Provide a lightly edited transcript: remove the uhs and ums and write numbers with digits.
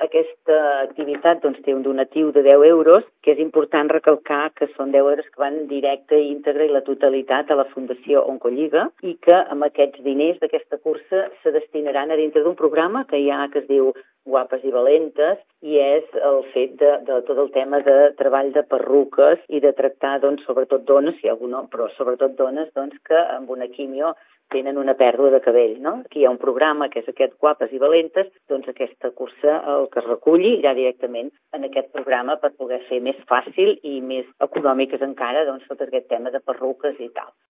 aquesta activitat té un donatiu de 10 euros, que és important recalcar que són 10 euros que van directe i íntegre i la totalitat a la Fundació Oncolliga i que amb aquests diners d'aquesta cursa se destinaran a dintre d'un programa que hi ha que es diu Guapes i Valentes i és el fet de tot el tema de treball de perruques i de tractar sobretot dones, si hi ha algun home, però sobretot dones que amb una quimio tenen una pèrdua de cabell, no? Aquí hi ha un programa que és aquest Guapes i Valentes, aquesta cursa el que es reculli ja directament en aquest programa per poder fer més fàcil i més econòmiques encara tot aquest tema de perruques i tal.